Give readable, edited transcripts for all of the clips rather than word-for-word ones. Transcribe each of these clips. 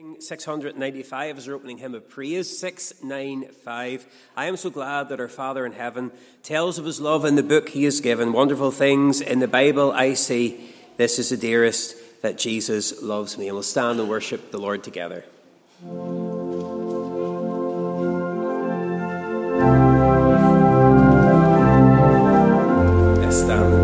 695 is our opening hymn of praise, 695. I am so glad that our Father in heaven tells of his love in the book he has given. Wonderful things in the Bible I see. This is the dearest, that Jesus loves me. And we'll stand and worship the Lord together. Let's stand.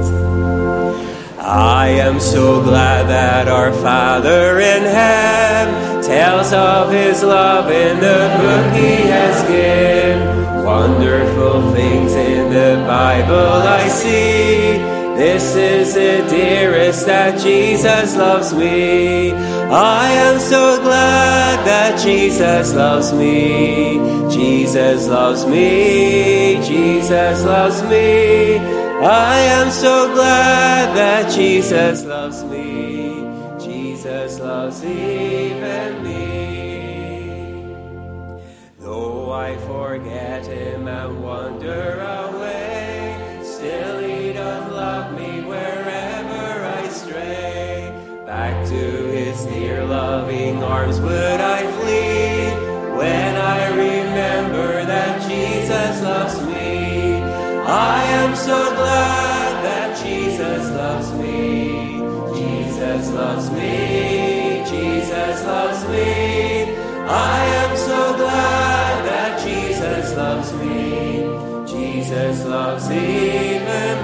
I am so glad that our Father in heaven tells of his love in the book he has given. Wonderful things in the Bible I see. This is the dearest, that Jesus loves me. I am so glad that Jesus loves me. Jesus loves me. Jesus loves me. I am so glad that Jesus loves me. Jesus loves even me. Though I forget him and wander away, still he doth love me wherever I stray. Back to his dear loving arms would I flee, when I remember that Jesus loves me. I am so glad that Jesus loves me. Jesus loves me. Jesus loves me. I am so glad that Jesus loves me. Jesus loves even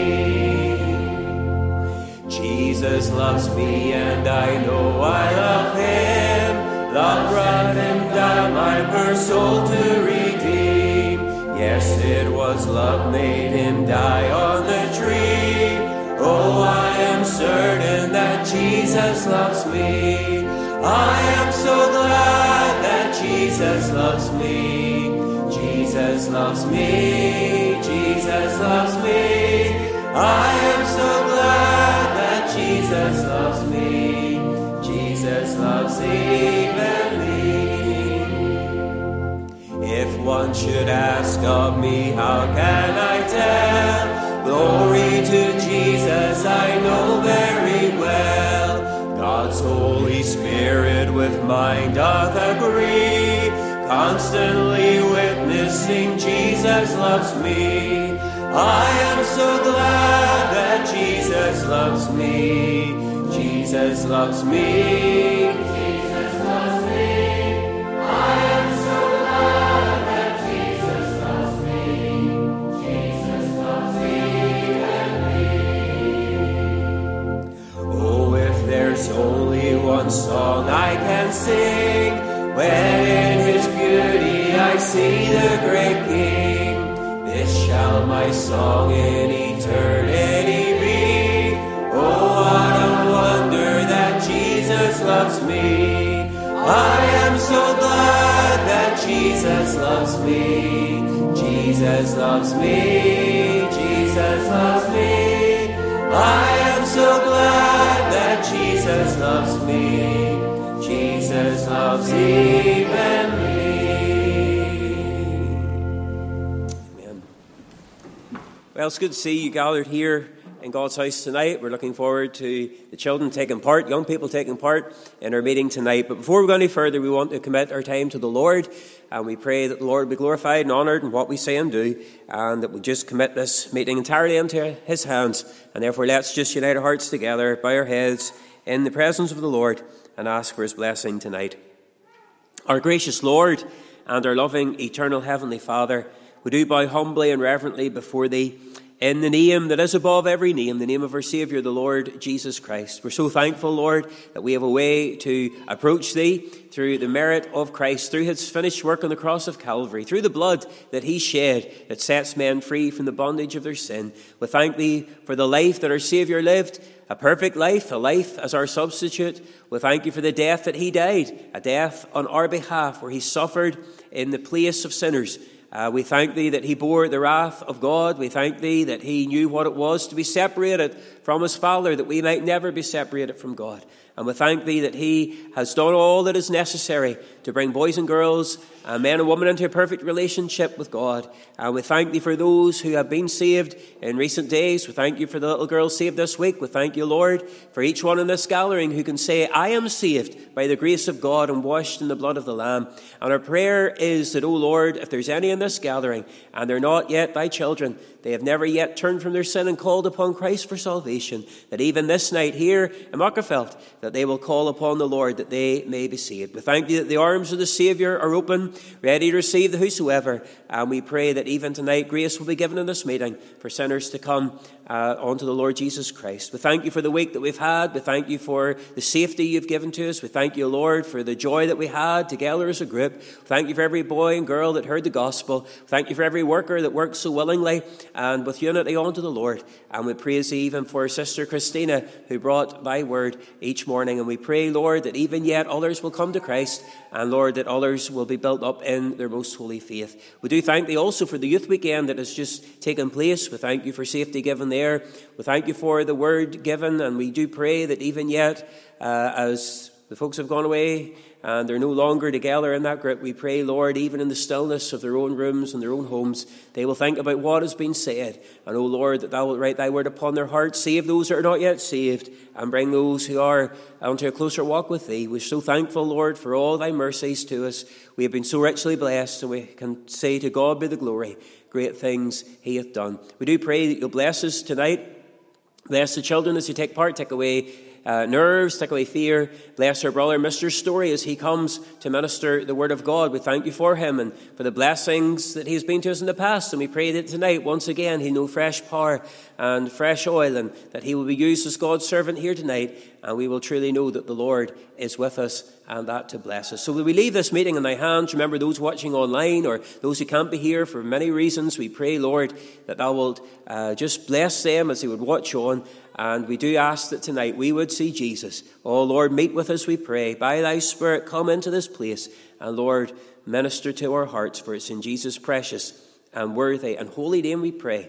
me. Jesus loves me and I know I love him. Love brought him down my poor soul to redeem. Yes, it was love made him die on the tree. Oh, I am certain that Jesus loves me. I am so glad that Jesus loves me. Jesus loves me. Jesus loves me. I am so glad that Jesus loves me. Jesus loves even me. If one should ask of me, how can I tell? Glory to Jesus, I know very well. God's Holy Spirit with mine doth agree, constantly witnessing Jesus loves me. I am so glad that Jesus loves me. Jesus loves me. Jesus loves me. I am so glad that Jesus loves me. Jesus loves even me. Oh, if there's only one song I can sing, when in his beauty I see the great King, this shall my song in eternity be. Oh, what a wonder that Jesus loves me. I am so glad that Jesus loves me. Jesus loves me. Jesus loves me. I am so glad that Jesus loves me. Jesus loves even me. Amen. Well, it's good to see you gathered here in God's house tonight. We're looking forward to the children taking part, young people taking part in our meeting tonight. But before we go any further, we want to commit our time to the Lord, and we pray that the Lord be glorified and honoured in what we say and do, and that we just commit this meeting entirely into his hands. And therefore, let's just unite our hearts together, bow our heads in the presence of the Lord, and ask for his blessing tonight. Our gracious Lord and our loving eternal heavenly Father, we do bow humbly and reverently before thee in the name that is above every name, the name of our Saviour, the Lord Jesus Christ. We're so thankful, Lord, that we have a way to approach thee through the merit of Christ, through his finished work on the cross of Calvary, through the blood that he shed that sets men free from the bondage of their sin. We thank thee for the life that our Saviour lived, a perfect life, a life as our substitute. We thank you for the death that he died, a death on our behalf where he suffered in the place of sinners. We thank thee that he bore the wrath of God. We thank thee that he knew what it was to be separated from his Father, that we might never be separated from God. And we thank thee that he has done all that is necessary to bring boys and girls, men and women into a perfect relationship with God. And we thank thee for those who have been saved in recent days. We thank you for the little girl saved this week. We thank you, Lord, for each one in this gathering who can say, I am saved by the grace of God and washed in the blood of the Lamb. And our prayer is that, O Lord, if there's any in this gathering and they're not yet thy children, they have never yet turned from their sin and called upon Christ for salvation, that even this night here in Magherafelt, that they will call upon the Lord, that they may be saved. We thank you that the arms of the Saviour are open, ready to receive the whosoever. And we pray that even tonight grace will be given in this meeting for sinners to come unto the Lord Jesus Christ. We thank you for the week that we've had. We thank you for the safety you've given to us. We thank you, Lord, for the joy that we had together as a group. We thank you for every boy and girl that heard the gospel. We thank you for every worker that worked so willingly and with unity unto the Lord. And we praise thee even for Sister Christina, who brought thy word each morning. And we pray, Lord, that even yet others will come to Christ, and Lord, that others will be built up in their most holy faith. We do thank thee also for the youth weekend that has just taken place. We thank you for safety given there. We thank you for the word given, and we do pray that even yet, as the folks have gone away and they're no longer together in that group, we pray, Lord, even in the stillness of their own rooms and their own homes, they will think about what has been said. And, O Lord, that thou wilt write thy word upon their hearts, save those that are not yet saved, and bring those who are unto a closer walk with thee. We're so thankful, Lord, for all thy mercies to us. We have been so richly blessed, and we can say, to God be the glory. Great things he hath done. We do pray that you'll bless us tonight. Bless the children as they take part. Take away nerves, take away fear. Bless our brother, Mr. Story, as he comes to minister the word of God. We thank you for him and for the blessings that he's been to us in the past. And we pray that tonight, once again, he'll know fresh power and fresh oil, and that he will be used as God's servant here tonight. And we will truly know that the Lord is with us, and that to bless us. So will we leave this meeting in thy hands? Remember those watching online or those who can't be here for many reasons. We pray, Lord, that thou wilt just bless them as they would watch on. And we do ask that tonight we would see Jesus. Oh, Lord, meet with us, we pray. By thy Spirit, come into this place. And, Lord, minister to our hearts. For it's in Jesus' precious and worthy and holy name we pray.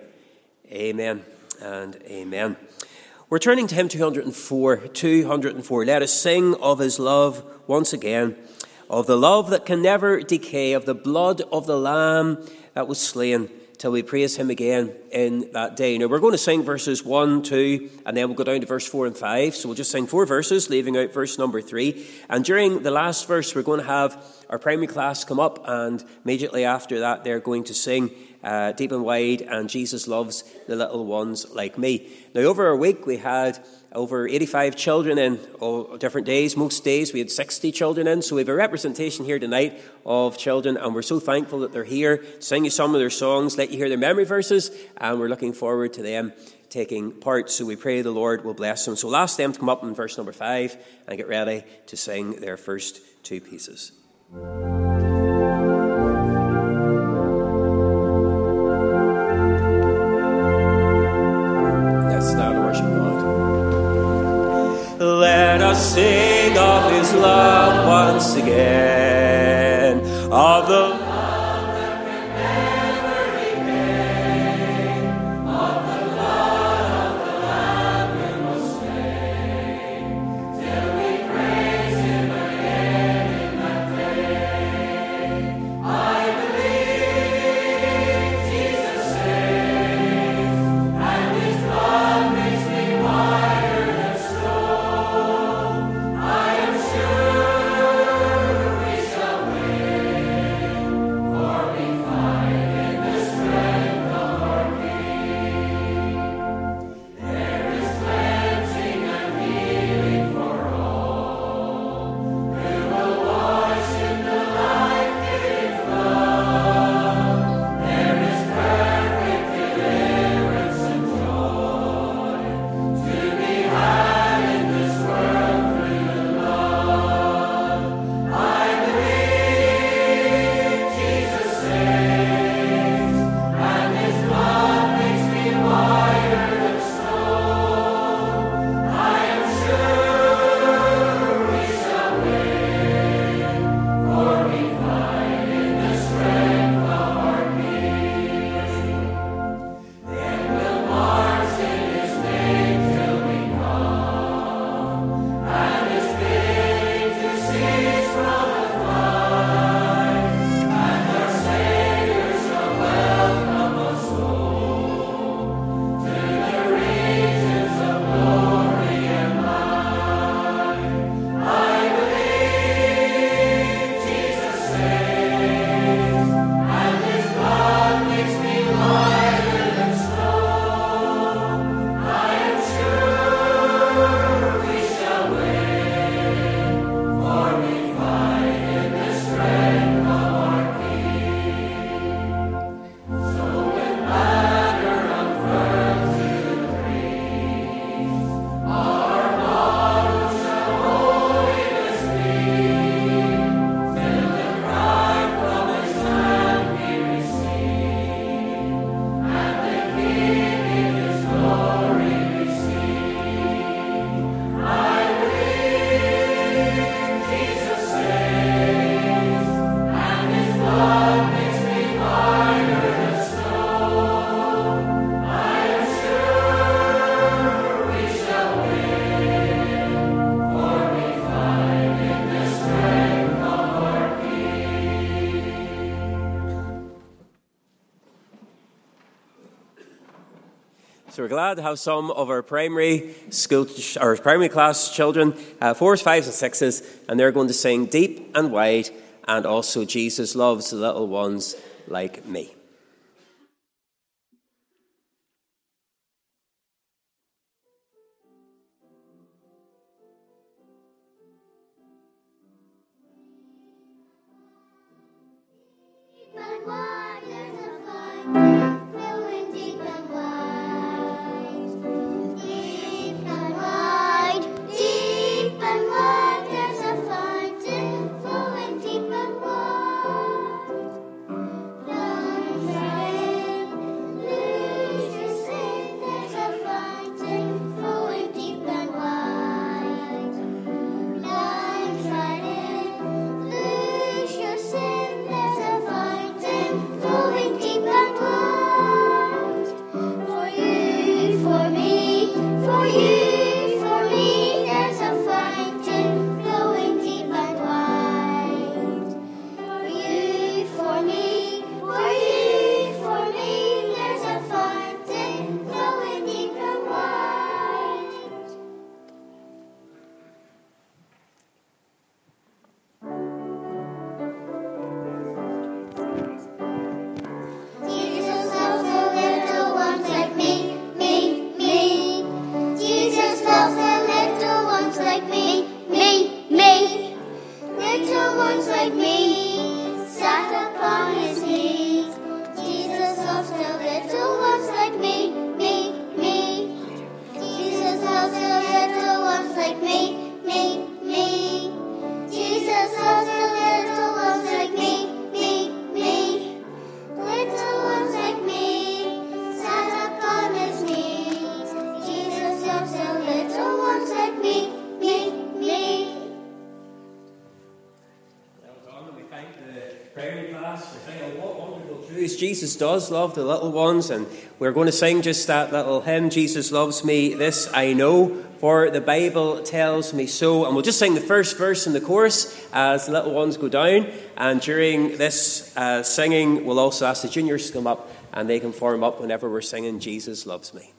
Amen and amen. We're turning to hymn 204. 204. Let us sing of his love once again. Of the love that can never decay. Of the blood of the Lamb that was slain, till we praise him again in that day. Now, we're going to sing verses 1, 2, and then we'll go down to verse 4 and 5. So we'll just sing 4 verses, leaving out verse number 3. And during the last verse, we're going to have our primary class come up, and immediately after that, they're going to sing Deep and Wide and Jesus Loves the Little Ones Like Me. Now, over a week, we had over 85 children in all different days. Most days we had 60 children in. So we have a representation here tonight of children, and we're so thankful that they're here to sing you some of their songs, let you hear their memory verses, and we're looking forward to them taking part. So we pray the Lord will bless them. So we'll ask them to come up in verse number 5 and get ready to sing their first 2 pieces. Let's stand and worship God. Let us sing of his love once again, of the love that can never repay, of the blood of the Lamb that was slain, till we praise him again in that day. So we're glad to have some of our primary class children, 4s, 5s and 6s, and they're going to sing Deep and Wide and also Jesus Loves the Little Ones Like Me. Jesus does love the little ones, and we're going to sing just that little hymn, Jesus Loves Me, This I Know, for the Bible tells me so. And we'll just sing the first verse in the chorus as the little ones go down, and during this singing we'll also ask the juniors to come up and they can form up whenever we're singing Jesus Loves Me.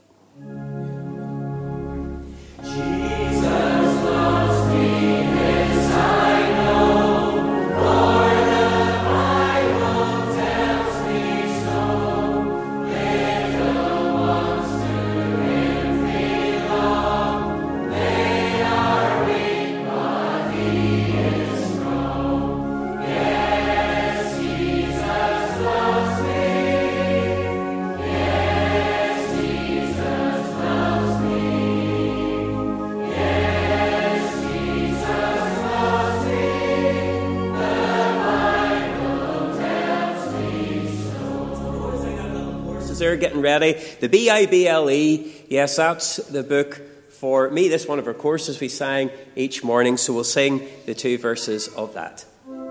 Jesus loves me, this I know, for the Bible tells me so. Little ones to Him belong. They are weak, but He is strong. Yes, Jesus loves me. Yes, Jesus loves me. Yes, Jesus loves me. The Bible tells me so. As they're getting ready, the Bible, yes, that's the book for me. This is one of our courses we sang each morning, so we'll sing the two verses of that.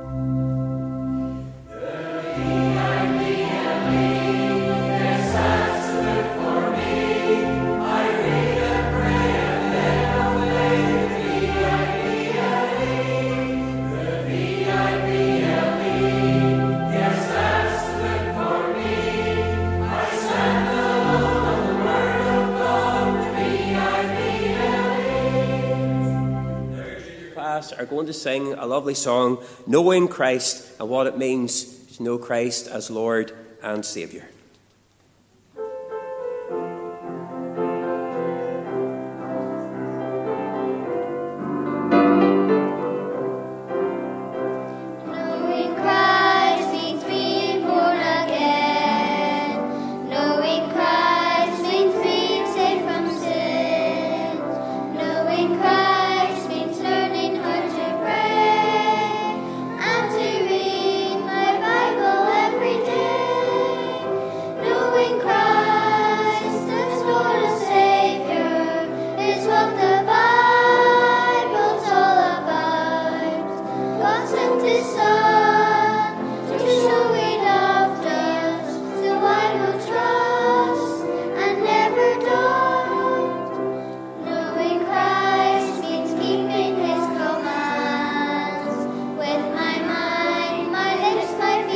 Are going to sing a lovely song, Knowing Christ, and what it means to know Christ as Lord and Saviour.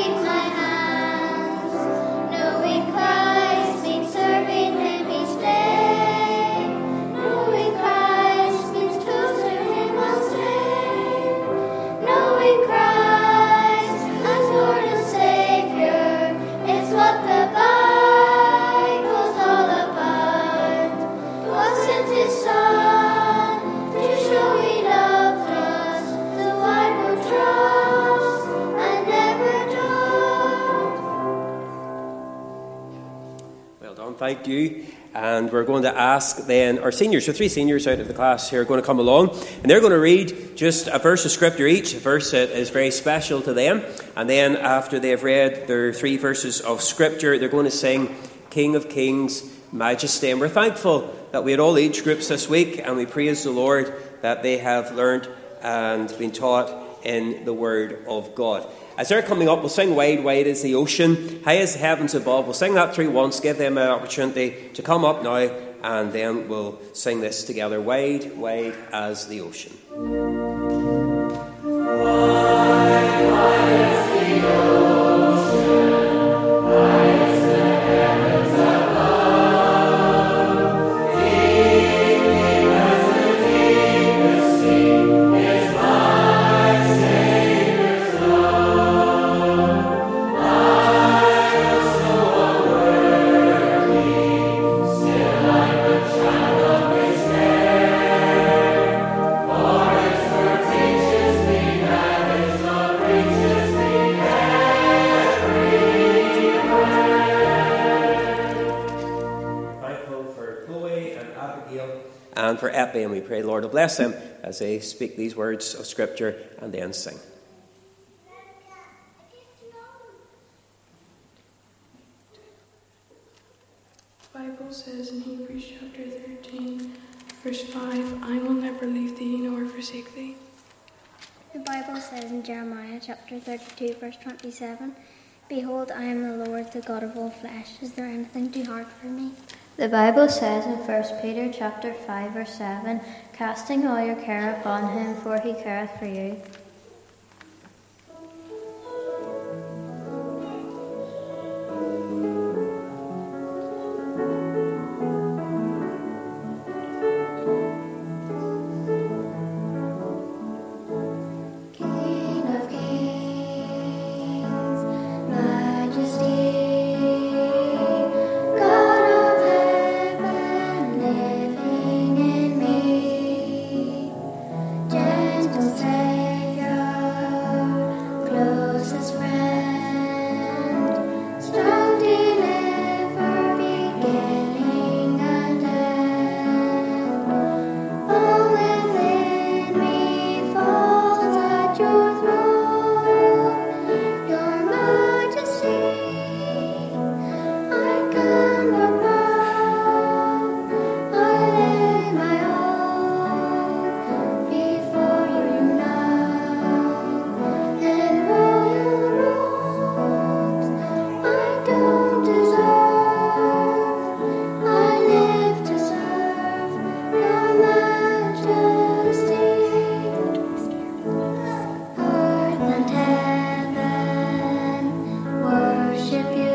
Serving Him each day. thank you. And we're going to ask then our seniors, so 3 seniors out of the class here are going to come along, and they're going to read just a verse of scripture each, a verse that is very special to them. And then after they've read their 3 verses of scripture, they're going to sing King of Kings, Majesty. And we're thankful that we had all age groups this week, and we praise the Lord that they have learned and been taught in the Word of God. As they're coming up, we'll sing Wide, Wide is the Ocean, High as the Heavens Above. We'll sing that through once, give them an opportunity to come up now, and then we'll sing this together. Wide, wide as the ocean. Wide, wide as the ocean, high as the heavens above, deep, deep as the deepest sea is my Savior's love. Miles so unworthy, still I'm a child of His care. For His word teaches me that His love reaches me everywhere. Thankful for Chloe and Abigail and for Epi, and we pray, Lord, to bless them as they speak these words of Scripture and then sing. The Bible says in Hebrews chapter 13, verse 5, I will never leave thee nor forsake thee. The Bible says in Jeremiah chapter 32, verse 27, Behold, I am the Lord, the God of all flesh. Is there anything too hard for me? The Bible says in 1 Peter chapter 5, verse 7, Casting all your care upon him, for he careth for you. King of kings, majesty, God of heaven, living in me, gentle Savior, closest friend, strong deliverer, beginning and end. All within me falls at your throne, your majesty. I come above, I lay my all before you now. In royal robes I don't deserve, I live to serve your majesty. Earth and heaven worship you.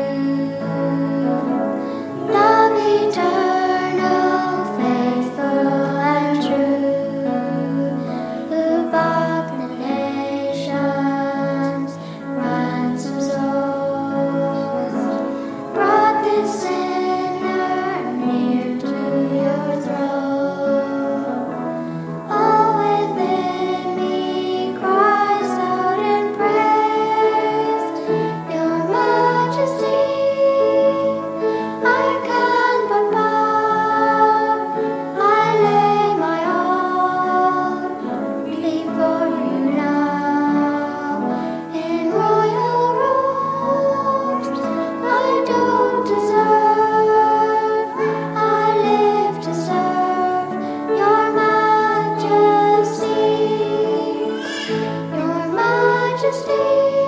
Love eternal, faithful and true, who bought the nations, ransom souls, brought this sinner near to your throne. All within me cries out in praise, your majesty. I can't but bow, I lay my all before you now. In royal robes I don't deserve, I live to serve your majesty. Your majesty,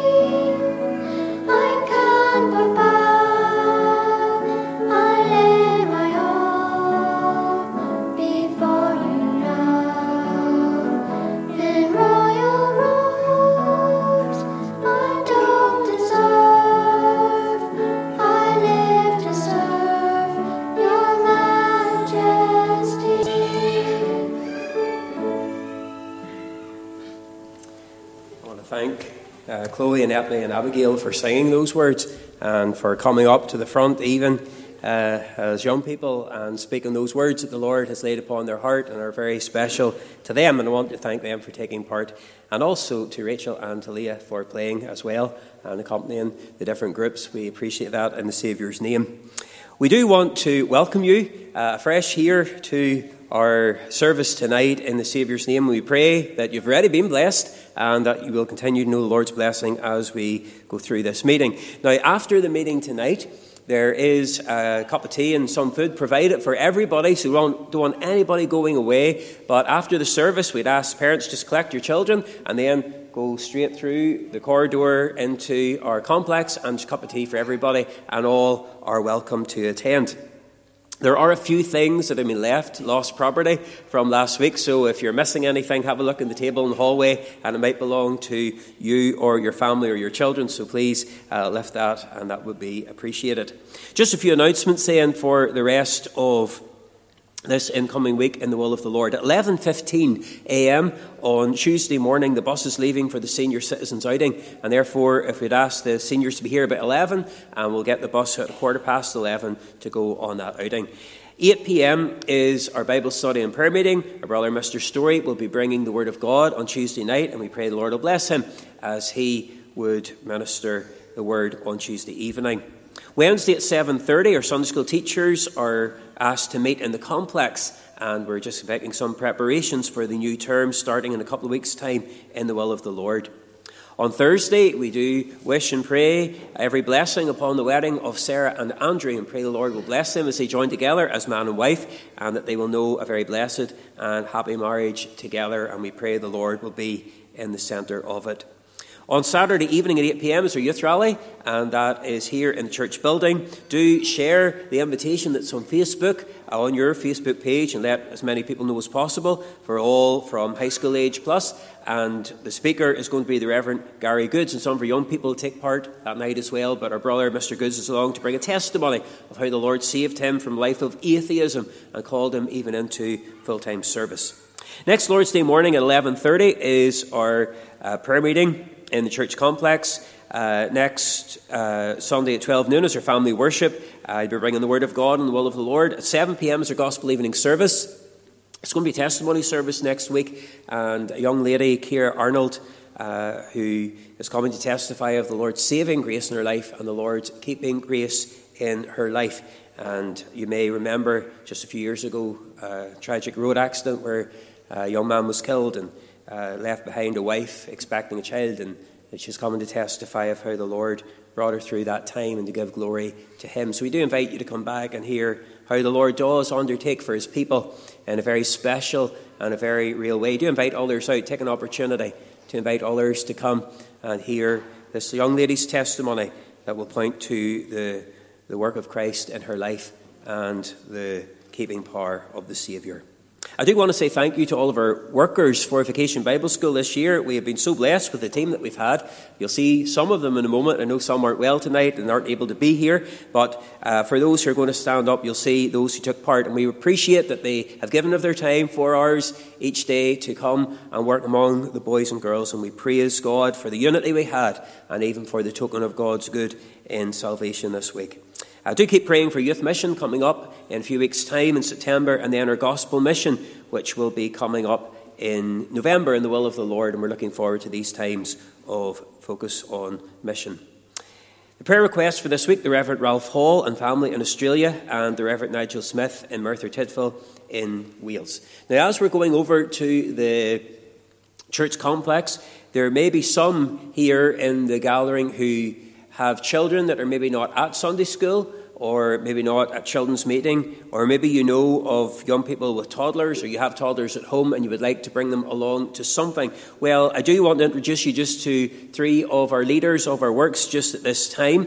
I can't but bow, I lay my all before you now. In royal robes I don't deserve, I live to serve your majesty. I want to thank Chloe and Epi and Abigail for singing those words and for coming up to the front even as young people and speaking those words that the Lord has laid upon their heart and are very special to them. And I want to thank them for taking part, and also to Rachel and to Leah for playing as well and accompanying the different groups. We appreciate that in the Saviour's name. We do want to welcome you afresh here to our service tonight in the Saviour's name. We pray that you've already been blessed and that you will continue to know the Lord's blessing as we go through this meeting. Now, after the meeting tonight, there is a cup of tea and some food provided for everybody, so we don't want anybody going away. But after the service, we'd ask parents just collect your children and then go straight through the corridor into our complex, and a cup of tea for everybody, and all are welcome to attend. There are a few things that have been left, lost property from last week, so if you're missing anything, have a look in the table in the hallway, and it might belong to you or your family or your children, so please lift that, and that would be appreciated. Just a few announcements then for the rest of this incoming week in the will of the Lord. At 11:15 a.m. on Tuesday morning, the bus is leaving for the senior citizens outing, and therefore if we'd ask the seniors to be here about 11, and we'll get the bus at 11:15 to go on that outing. 8 p.m. is our Bible study and prayer meeting. Our brother Mr. Story will be bringing the Word of God on Tuesday night, and we pray the Lord will bless him as he would minister the Word on Tuesday evening. Wednesday at 7:30, our Sunday school teachers are asked to meet in the complex, and we're just making some preparations for the new term starting in a couple of weeks' time in the will of the Lord. On Thursday, we do wish and pray every blessing upon the wedding of Sarah and Andrew, and pray the Lord will bless them as they join together as man and wife, and that they will know a very blessed and happy marriage together, and we pray the Lord will be in the centre of it. On Saturday evening at 8 p.m. is our youth rally, and that is here in the church building. Do share the invitation that's on Facebook, on your Facebook page, and let as many people know as possible, for all from high school age plus. And the speaker is going to be the Reverend Gary Goods, and some of our young people will take part that night as well. But our brother, Mr. Goods, is along to bring a testimony of how the Lord saved him from a life of atheism and called him even into full-time service. Next Lord's Day morning at 11:30 is our prayer meeting in the church complex. Next Sunday at 12 noon is our family worship. I'll be bringing the Word of God and the will of the Lord. At 7 p.m. is our gospel evening service. It's going to be a testimony service next week, and a young lady, Ciara Arnold, who is coming to testify of the Lord's saving grace in her life and the Lord's keeping grace in her life. And you may remember just a few years ago a tragic road accident where a young man was killed and left behind a wife expecting a child, and she's coming to testify of how the Lord brought her through that time and to give glory to him. So we do invite you to come back and hear how the Lord does undertake for his people in a very special and a very real way. Do invite others out. Take an opportunity to invite others to come and hear this young lady's testimony that will point to the work of Christ in her life and the keeping power of the Saviour. I do want to say thank you to all of our workers for Vacation Bible School this year. We have been so blessed with the team that we've had. You'll see some of them in a moment. I know some aren't well tonight and aren't able to be here, but for those who are going to stand up, you'll see those who took part, and we appreciate that they have given of their time 4 hours each day to come and work among the boys and girls, and we praise God for the unity we had and even for the token of God's good in salvation this week. Do keep praying for Youth Mission coming up in a few weeks' time in September, and then our Gospel Mission, which will be coming up in November in the will of the Lord, and we're looking forward to these times of focus on mission. The prayer requests for this week: the Reverend Ralph Hall and family in Australia, and the Reverend Nigel Smith in Merthyr Tydfil in Wales. Now, as we're going over to the church complex, there may be some here in the gathering who have children that are maybe not at Sunday school, or maybe not at children's meeting, or maybe you know of young people with toddlers, or you have toddlers at home and you would like to bring them along to something. Well, I do want to introduce you just to 3 of our leaders of our works just at this time.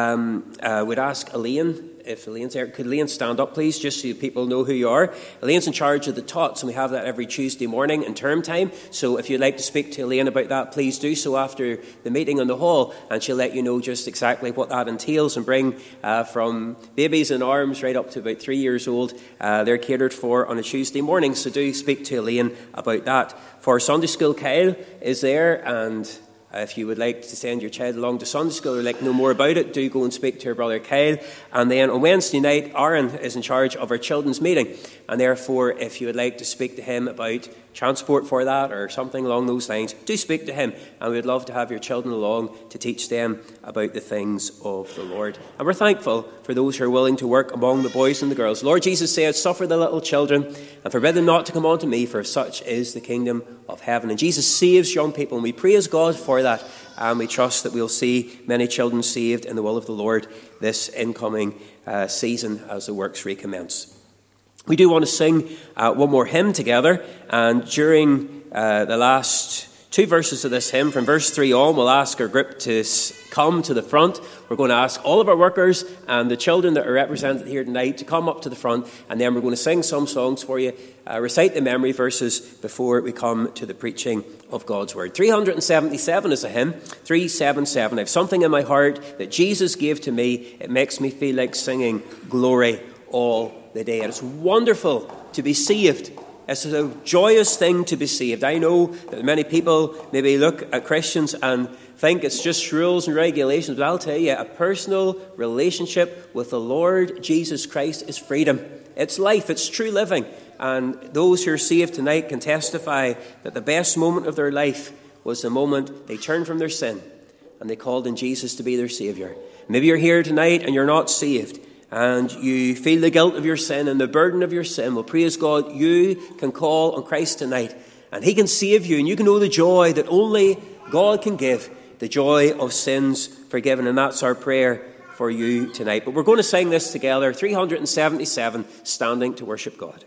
I would ask Elaine, if Elaine's there, could Elaine stand up, please, just so people know who you are. Elaine's in charge of the tots, and we have that every Tuesday morning in term time. So if you'd like to speak to Elaine about that, please do so after the meeting in the hall, and she'll let you know just exactly what that entails, and bring from babies in arms right up to about 3 years old. They're catered for on a Tuesday morning, so do speak to Elaine about that. For Sunday school, Kyle is there, and If you would like to send your child along to Sunday school or like to know more about it, do go and speak to your brother Kyle. And then on Wednesday night, Aaron is in charge of our children's meeting. And therefore, if you would like to speak to him about transport for that or something along those lines, do speak to him. And we'd love to have your children along to teach them about the things of the Lord. And we're thankful for those who are willing to work among the boys and the girls. Lord Jesus said, "Suffer the little children and forbid them not to come unto me, for such is the kingdom of heaven." And Jesus saves young people, and we praise God for that. And we trust that we'll see many children saved in the will of the Lord this incoming season as the works recommence. We do want to sing one more hymn together, and during the last two verses of this hymn, from verse 3 on, we'll ask our group to come to the front. We're going to ask all of our workers and the children that are represented here tonight to come up to the front, and then we're going to sing some songs for you, recite the memory verses before we come to the preaching of God's Word. 377 is a hymn, 377. I have something in my heart that Jesus gave to me. It makes me feel like singing glory all the day. And it's wonderful to be saved. It's a joyous thing to be saved. I know that many people maybe look at Christians and think it's just rules and regulations, but I'll tell you, a personal relationship with the Lord Jesus Christ is freedom. It's life. It's true living. And those who are saved tonight can testify that the best moment of their life was the moment they turned from their sin and they called on Jesus to be their Saviour. Maybe you're here tonight and you're not saved, and you feel the guilt of your sin and the burden of your sin. Well, praise God, you can call on Christ tonight, and he can save you, and you can know the joy that only God can give, the joy of sins forgiven. And that's our prayer for you tonight. But we're going to sing this together, 377, Standing to Worship God.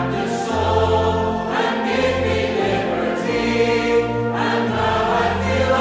I feel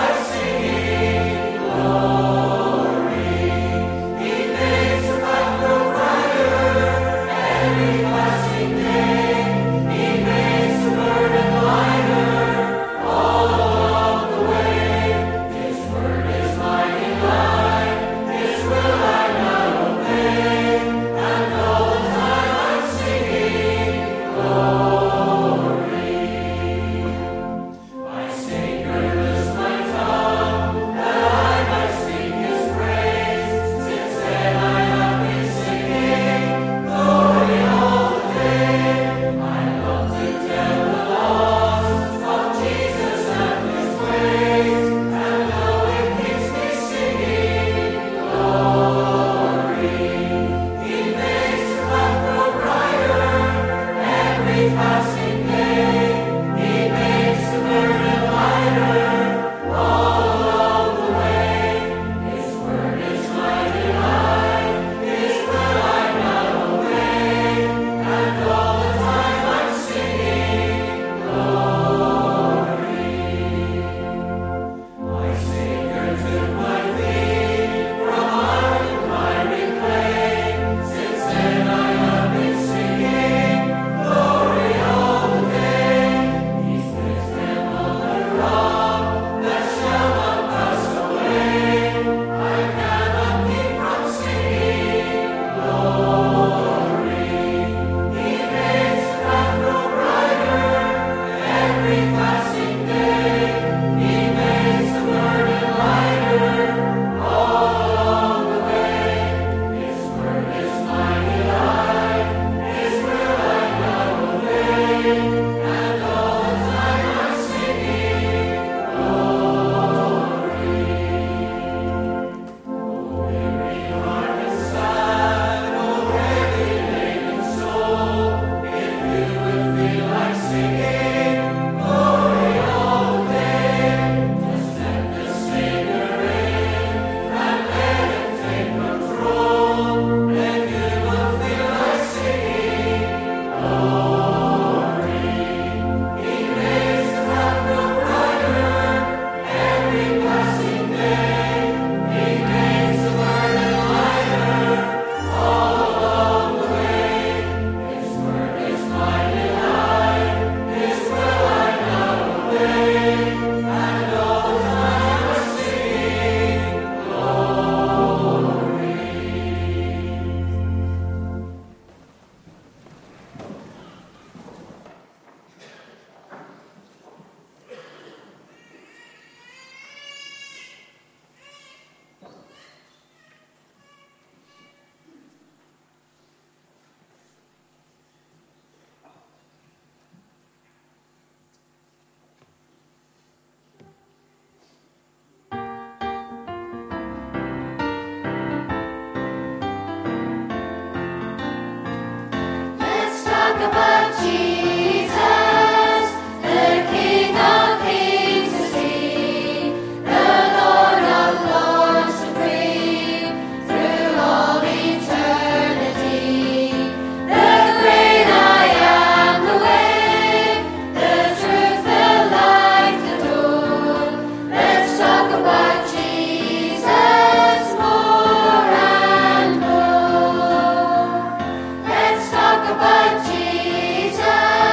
Let's talk about Jesus.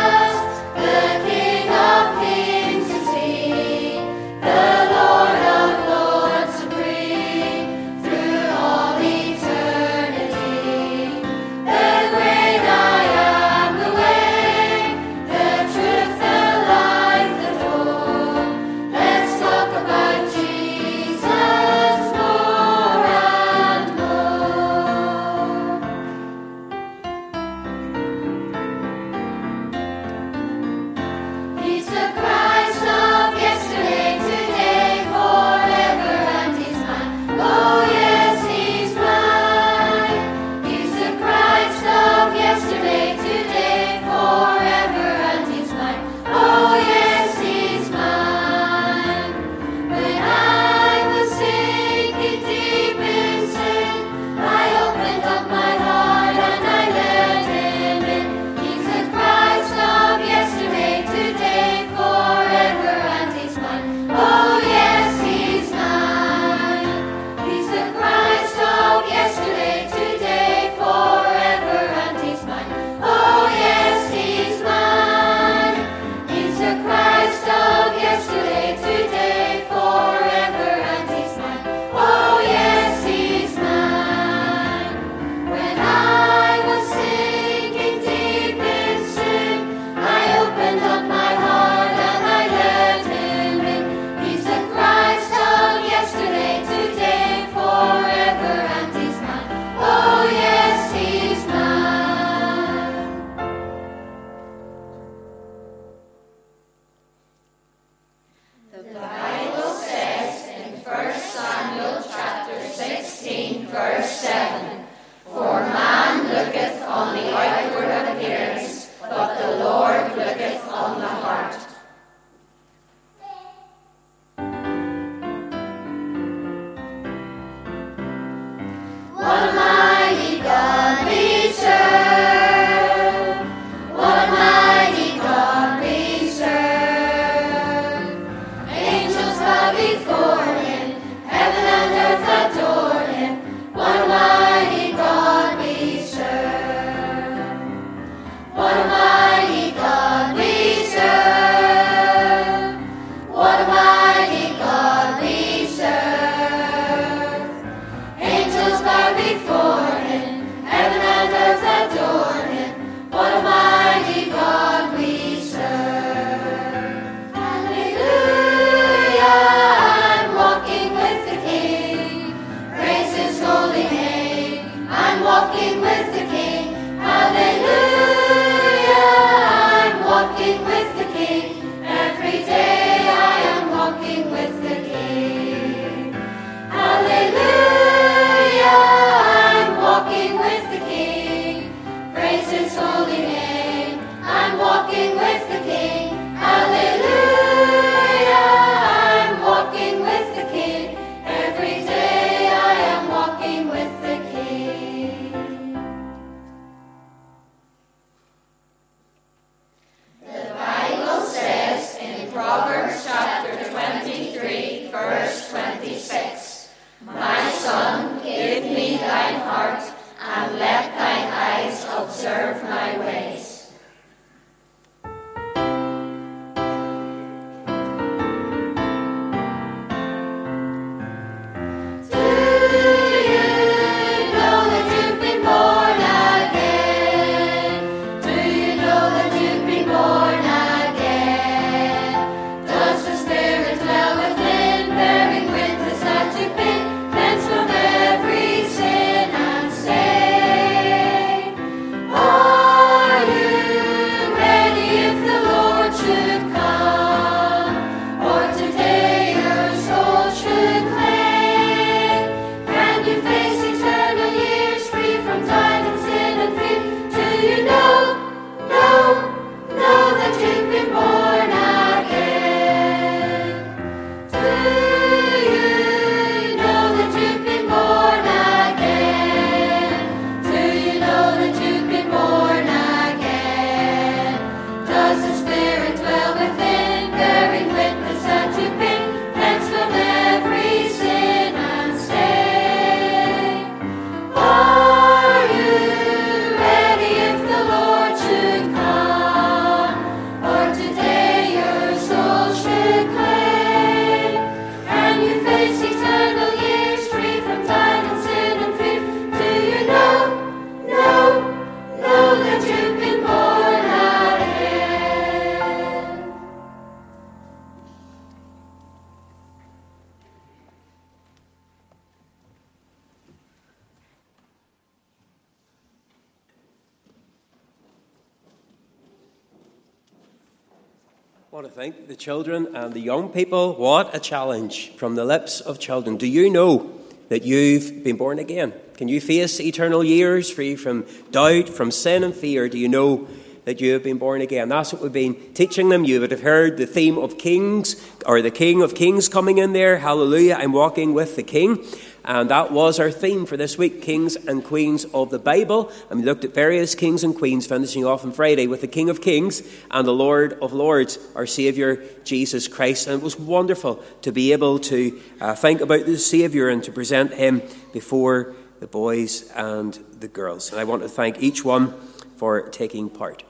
I want to thank the children and the young people. What a challenge from the lips of children. Do you know that you've been born again? Can you face eternal years free from doubt, from sin and fear? Do you know that you have been born again? That's what we've been teaching them. You would have heard the theme of Kings, or the King of Kings coming in there. Hallelujah, I'm walking with the King. And that was our theme for this week, Kings and Queens of the Bible. And we looked at various kings and queens, finishing off on Friday with the King of Kings and the Lord of Lords, our Saviour, Jesus Christ. And it was wonderful to be able to think about the Saviour and to present him before the boys and the girls. And I want to thank each one for taking part.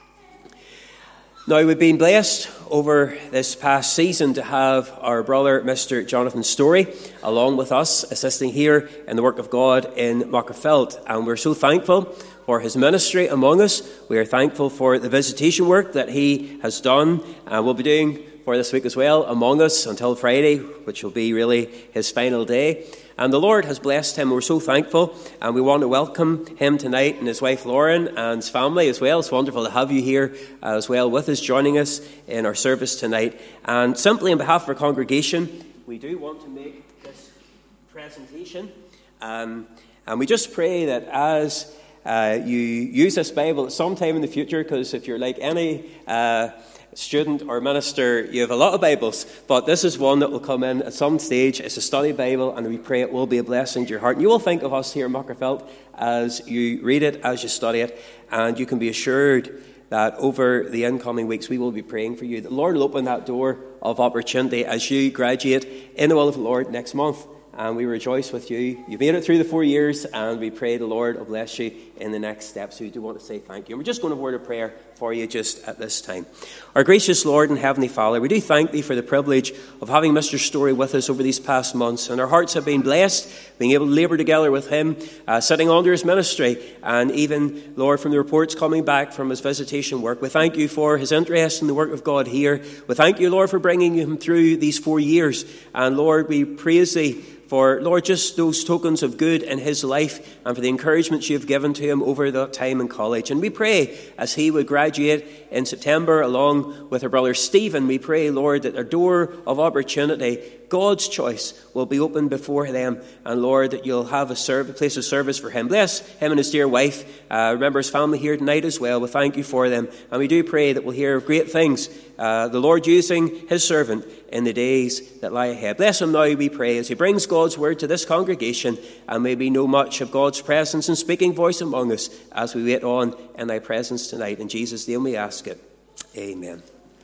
Now, we've been blessed over this past season to have our brother, Mr. Jonathan Story, along with us, assisting here in the work of God in Magherafelt. And we're so thankful for his ministry among us. We are thankful for the visitation work that he has done and will be doing for this week as well among us until Friday, which will be really his final day. And the Lord has blessed him. We're so thankful, and we want to welcome him tonight and his wife Lauren and his family as well. It's wonderful to have you here as well with us, joining us in our service tonight. And simply on behalf of our congregation, we do want to make this presentation. And we just pray that as you use this Bible at some time in the future, because if you're like any student or minister, you have a lot of Bibles, but this is one that will come in at some stage. It's a study Bible, and we pray it will be a blessing to your heart. And you will think of us here in Magherafelt as you read it, as you study it, and you can be assured that over the incoming weeks we will be praying for you. The Lord will open that door of opportunity as you graduate in the will of the Lord next month. And we rejoice with you. You've made it through the 4 years, and we pray the Lord will bless you in the next steps. So we do want to say thank you. And we're just going to have a word of prayer for you just at this time. Our gracious Lord and Heavenly Father, we do thank thee for the privilege of having Mr. Story with us over these past months. And our hearts have been blessed, being able to labour together with him, sitting under his ministry, and even, Lord, from the reports coming back from his visitation work. We thank you for his interest in the work of God here. We thank you, Lord, for bringing him through these 4 years. And Lord, we praise thee for, Lord, just those tokens of good in his life and for the encouragement you have given to him over that time in college. And we pray as he would graduate in September along with our brother Stephen, we pray, Lord, that a door of opportunity, God's choice, will be opened before them. And Lord, that you'll have a place of service for him. Bless him and his dear wife. Remember his family here tonight as well. We thank you for them. And we do pray that we'll hear of great things, the Lord using his servant in the days that lie ahead. Bless him now, we pray, as he brings God's word to this congregation, and may we know much of God's presence and speaking voice among us as we wait on in thy presence tonight. In Jesus' name we ask it. Amen.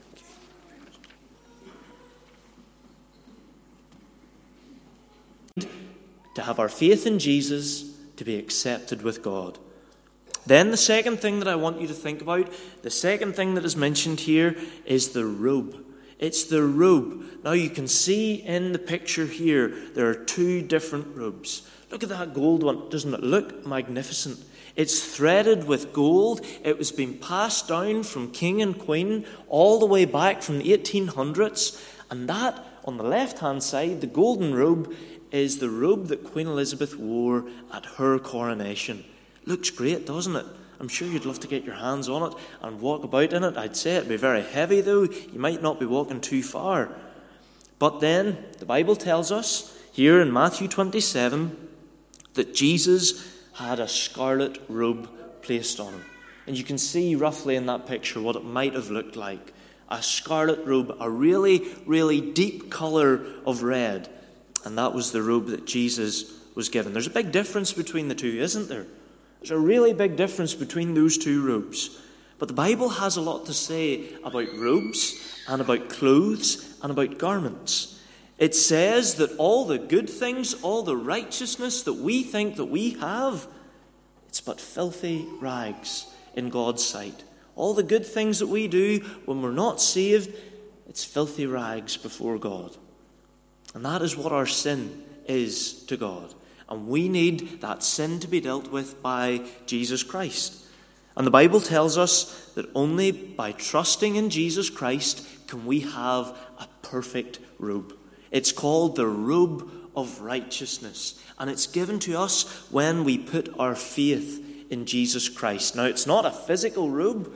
To have our faith in Jesus to be accepted with God. Then the second thing that I want you to think about, the second thing that is mentioned here, is the robe. It's the robe. Now you can see in the picture here, there are 2 different robes. Look at that gold one. Doesn't it look magnificent? It's threaded with gold. It was being passed down from king and queen all the way back from the 1800s. And that, on the left-hand side, the golden robe, is the robe that Queen Elizabeth wore at her coronation. Looks great, doesn't it? I'm sure you'd love to get your hands on it and walk about in it. I'd say it'd be very heavy, though. You might not be walking too far. But then, the Bible tells us, here in Matthew 27, that Jesus had a scarlet robe placed on him. And you can see roughly in that picture what it might have looked like. A scarlet robe, a really, really deep colour of red. And that was the robe that Jesus was given. There's a big difference between the two, isn't there? There's a really big difference between those 2 robes. But the Bible has a lot to say about robes and about clothes and about garments. It says that all the good things, all the righteousness that we think that we have, it's but filthy rags in God's sight. All the good things that we do when we're not saved, it's filthy rags before God. And that is what our sin is to God. And we need that sin to be dealt with by Jesus Christ. And the Bible tells us that only by trusting in Jesus Christ can we have a perfect robe. It's called the robe of righteousness. And it's given to us when we put our faith in Jesus Christ. Now, it's not a physical robe,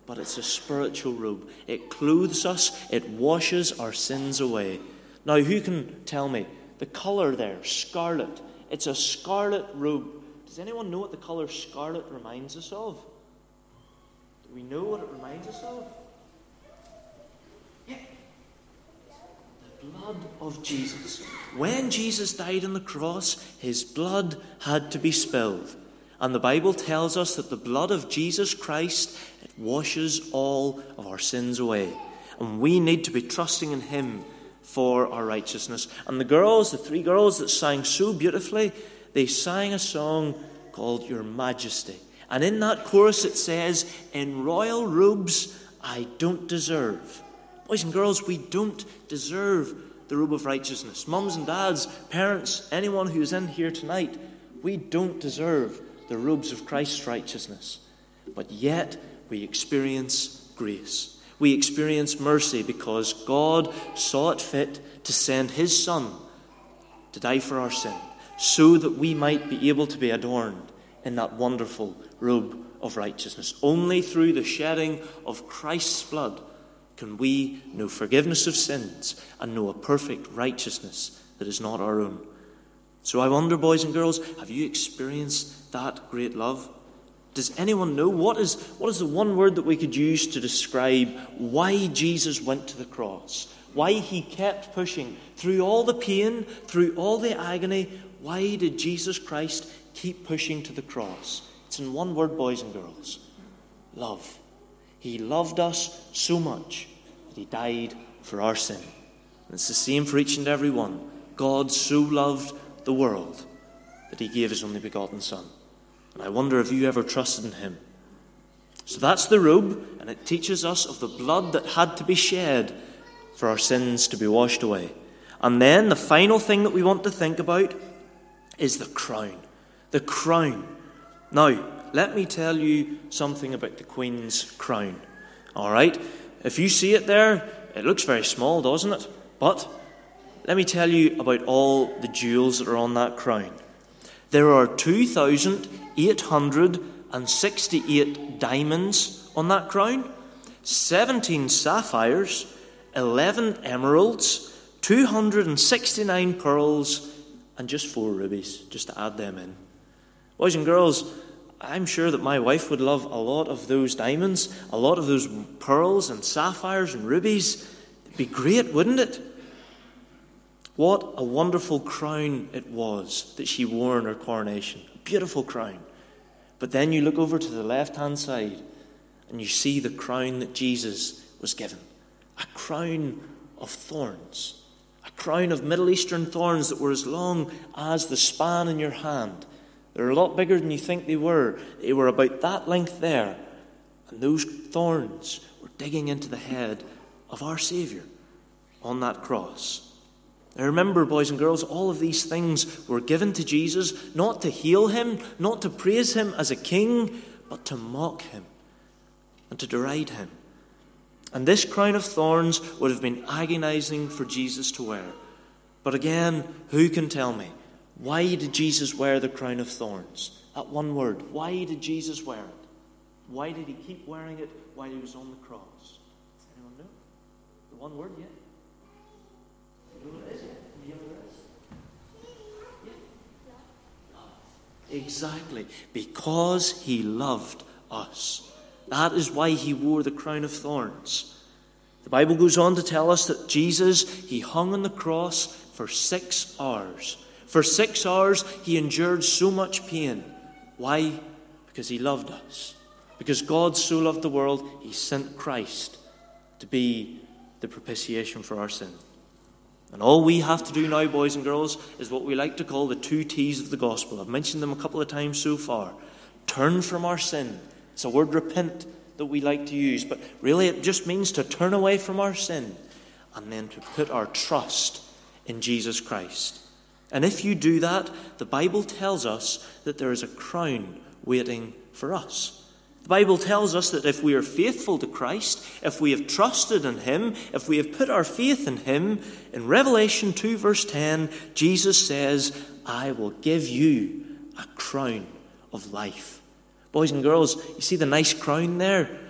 but it's a spiritual robe. It clothes us, it washes our sins away. Now, who can tell me? The colour there, scarlet. It's a scarlet robe. Does anyone know what the colour scarlet reminds us of? Do we know what it reminds us of? Yeah. The blood of Jesus. When Jesus died on the cross, his blood had to be spilled. And the Bible tells us that the blood of Jesus Christ, it washes all of our sins away. And we need to be trusting in him for our righteousness. And the three girls that sang so beautifully, they sang a song called Your Majesty. And in that chorus it says, in royal robes I don't deserve. Boys and girls, we don't deserve the robe of righteousness. Mums and dads, parents, anyone who's in here tonight, we don't deserve the robes of Christ's righteousness. But yet we experience grace. We experience mercy because God saw it fit to send his Son to die for our sin, so that we might be able to be adorned in that wonderful robe of righteousness. Only through the shedding of Christ's blood can we know forgiveness of sins and know a perfect righteousness that is not our own. So I wonder, boys and girls, have you experienced that great love? Does anyone know what is the one word that we could use to describe why Jesus went to the cross? Why he kept pushing through all the pain, through all the agony? Why did Jesus Christ keep pushing to the cross? It's in one word, boys and girls. Love. He loved us so much that he died for our sin. And it's the same for each and every one. God so loved the world that he gave his only begotten Son. And I wonder if you ever trusted in him. So that's the robe, and it teaches us of the blood that had to be shed for our sins to be washed away. And then the final thing that we want to think about is the crown. The crown. Now, let me tell you something about the Queen's crown. All right? If you see it there, it looks very small, doesn't it? But let me tell you about all the jewels that are on that crown. There are 2,868 diamonds on that crown, 17 sapphires, 11 emeralds, 269 pearls, and just 4 rubies, just to add them in. Boys and girls, I'm sure that my wife would love a lot of those diamonds, a lot of those pearls and sapphires and rubies. It'd be great, wouldn't it? What a wonderful crown it was that she wore in her coronation. A beautiful crown. But then you look over to the left-hand side and you see the crown that Jesus was given. A crown of thorns. A crown of Middle Eastern thorns that were as long as the span in your hand. They're a lot bigger than you think they were. They were about that length there. And those thorns were digging into the head of our Saviour on that cross. Now remember, boys and girls, all of these things were given to Jesus not to heal him, not to praise him as a king, but to mock him and to deride him. And this crown of thorns would have been agonizing for Jesus to wear. But again, who can tell me? Why did Jesus wear the crown of thorns? That one word. Why did Jesus wear it? Why did he keep wearing it while he was on the cross? Does anyone know? The one word yet? You know what it is? You know what it is? Yeah. Exactly. Because he loved us. That is why he wore the crown of thorns. The Bible goes on to tell us that Jesus, he hung on the cross for 6 hours. For 6 hours, he endured so much pain. Why? Because he loved us. Because God so loved the world, he sent Christ to be the propitiation for our sin. And all we have to do now, boys and girls, is what we like to call the 2 T's of the gospel. I've mentioned them a couple of times so far. Turn from our sin. It's a word, repent, that we like to use. But really it just means to turn away from our sin and then to put our trust in Jesus Christ. And if you do that, the Bible tells us that there is a crown waiting for us. The Bible tells us that if we are faithful to Christ, if we have trusted in him, if we have put our faith in him, in Revelation 2 verse 10, Jesus says, I will give you a crown of life. Boys and girls, you see the nice crown there?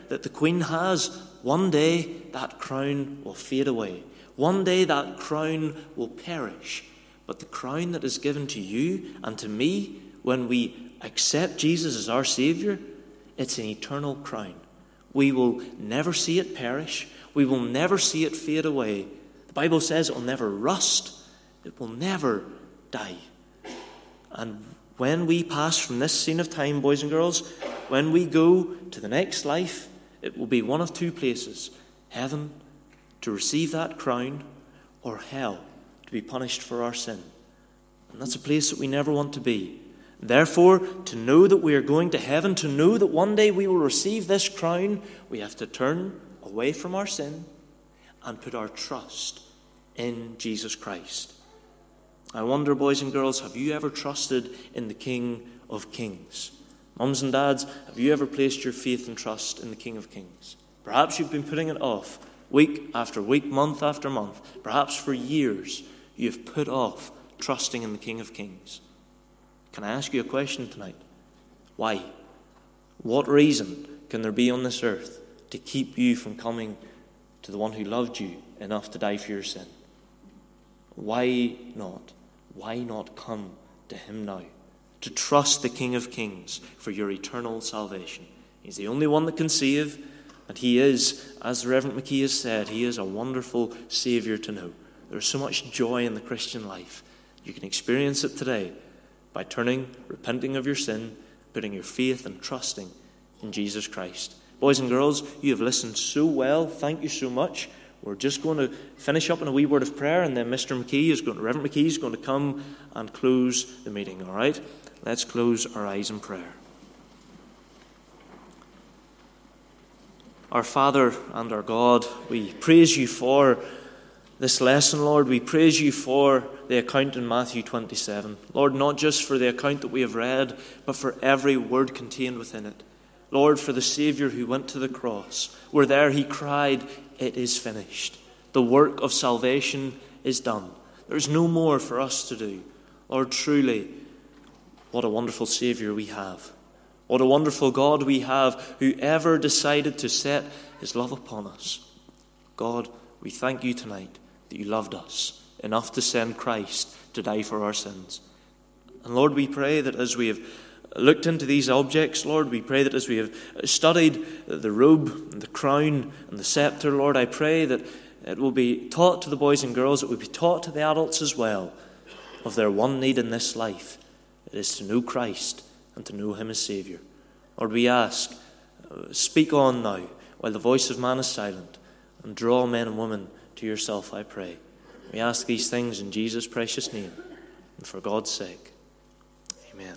that the Queen has, one day that crown will fade away. One day that crown will perish. But the crown that is given to you and to me when we accept Jesus as our Saviour, it's an eternal crown. We will never see it perish. We will never see it fade away. The Bible says it will never rust. It will never die. And when we pass from this scene of time, boys and girls, when we go to the next life, it will be one of two places: heaven, to receive that crown, or hell, to be punished for our sin. And that's a place that we never want to be. Therefore, to know that we are going to heaven, to know that one day we will receive this crown, we have to turn away from our sin and put our trust in Jesus Christ. I wonder, boys and girls, have you ever trusted in the King of Kings? Mums and dads, have you ever placed your faith and trust in the King of Kings? Perhaps you've been putting it off week after week, month after month. Perhaps for years you've put off trusting in the King of Kings. Can I ask you a question tonight? Why? What reason can there be on this earth to keep you from coming to the one who loved you enough to die for your sin? Why not? Why not come to him now? To trust the King of Kings for your eternal salvation. He's the only one that can save, and he is, as the Reverend McKee has said, he is a wonderful Saviour to know. There's so much joy in the Christian life. You can experience it today by turning, repenting of your sin, putting your faith and trusting in Jesus Christ. Boys and girls, you have listened so well. Thank you so much. We're just going to finish up in a wee word of prayer, and then Reverend McKee is going to come and close the meeting, all right? Let's close our eyes in prayer. Our Father and our God, we praise you for this lesson, Lord. We praise you for the account in Matthew 27. Lord, not just for the account that we have read, but for every word contained within it. Lord, for the Saviour who went to the cross, where there he cried, "It is finished." The work of salvation is done. There is no more for us to do. Lord, truly, what a wonderful Saviour we have. What a wonderful God we have, who ever decided to set his love upon us. God, we thank you tonight that you loved us enough to send Christ to die for our sins. And Lord, we pray that as we have looked into these objects, Lord, we pray that as we have studied the robe and the crown and the scepter, Lord, I pray that it will be taught to the boys and girls, it will be taught to the adults as well, of their one need in this life. It is to know Christ and to know him as Saviour. Lord, we ask, speak on now while the voice of man is silent, and draw men and women to yourself, I pray. We ask these things in Jesus' precious name and for God's sake. Amen.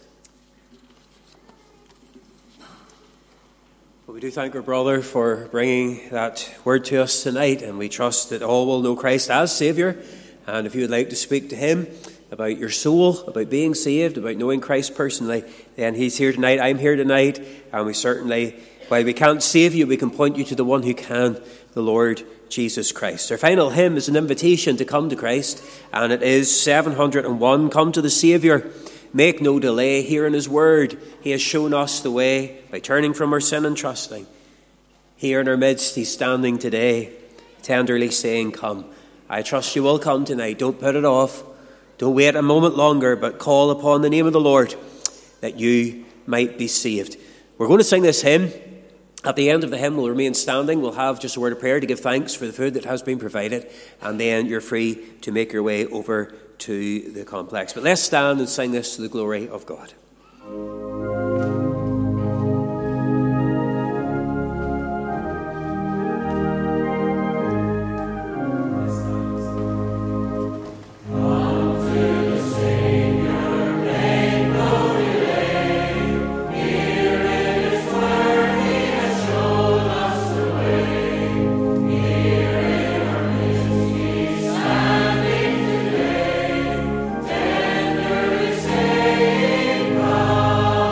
Well, we do thank our brother for bringing that word to us tonight, and we trust that all will know Christ as Saviour. And if you would like to speak to him about your soul, about being saved, about knowing Christ personally, then he's here tonight, I'm here tonight, and we certainly, while we can't save you, we can point you to the one who can, the Lord Jesus Christ. Our final hymn is an invitation to come to Christ, and it is 701, "Come to the Saviour, make no delay. Here in his word, he has shown us the way by turning from our sin and trusting. Here in our midst, he's standing today, tenderly saying, come. I trust you will come tonight. Don't put it off. Don't wait a moment longer, but call upon the name of the Lord that you might be saved." We're going to sing this hymn. At the end of the hymn, we'll remain standing. We'll have just a word of prayer to give thanks for the food that has been provided, and then you're free to make your way over to the complex. But let's stand and sing this to the glory of God. Tender is saying, come.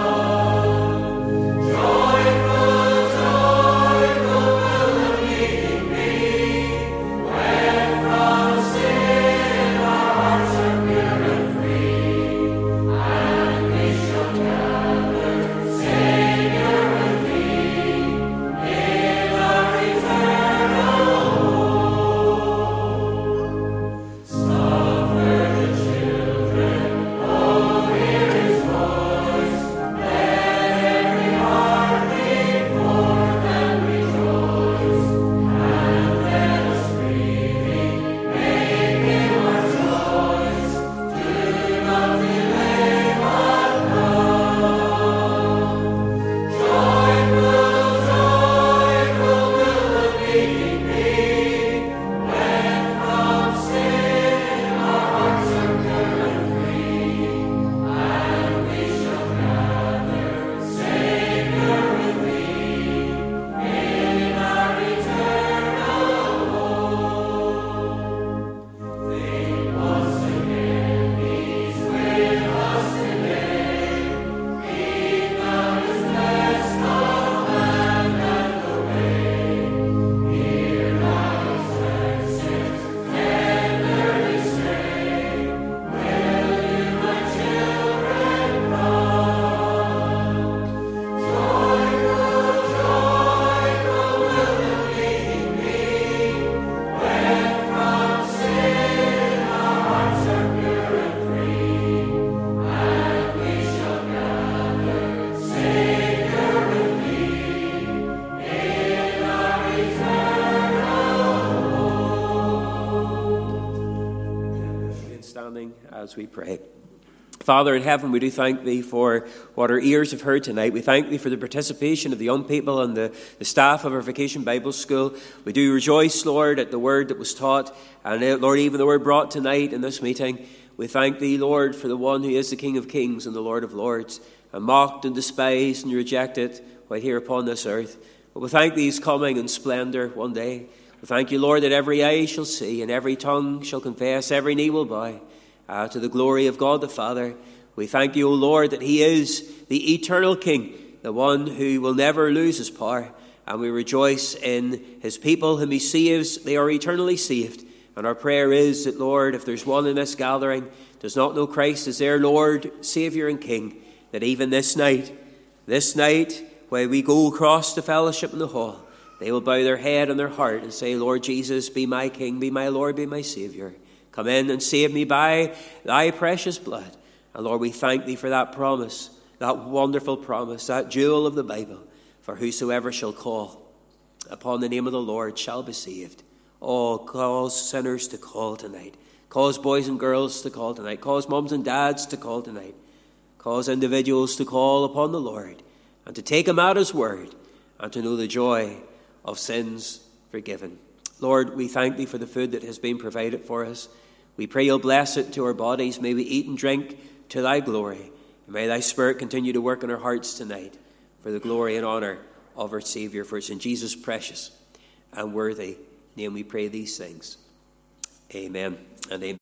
as we pray. Father in heaven, we do thank thee for what our ears have heard tonight. We thank thee for the participation of the young people and the staff of our Vacation Bible School. We do rejoice, Lord, at the word that was taught, and Lord, even the word brought tonight in this meeting. We thank thee, Lord, for the one who is the King of Kings and the Lord of Lords, and mocked and despised and rejected right here upon this earth. But we thank thee he's coming in splendour one day. We thank you, Lord, that every eye shall see and every tongue shall confess, every knee will bow to the glory of God the Father. We thank you, O Lord, that he is the eternal King, the one who will never lose his power. And we rejoice in his people whom he saves. They are eternally saved. And our prayer is that, Lord, if there's one in this gathering does not know Christ as their Lord, Saviour and King, that even this night, when we go across the fellowship in the hall, they will bow their head and their heart and say, Lord Jesus, be my King, be my Lord, be my Saviour. Come in and save me by thy precious blood. And Lord, we thank thee for that promise, that wonderful promise, that jewel of the Bible. For whosoever shall call upon the name of the Lord shall be saved. Oh, cause sinners to call tonight. Cause boys and girls to call tonight. Cause mums and dads to call tonight. Cause individuals to call upon the Lord and to take him at his word and to know the joy of sins forgiven. Lord, we thank thee for the food that has been provided for us. We pray you'll bless it to our bodies. May we eat and drink to thy glory. And may thy Spirit continue to work in our hearts tonight for the glory and honour of our Saviour. For it's in Jesus' precious and worthy name we pray these things. Amen and amen.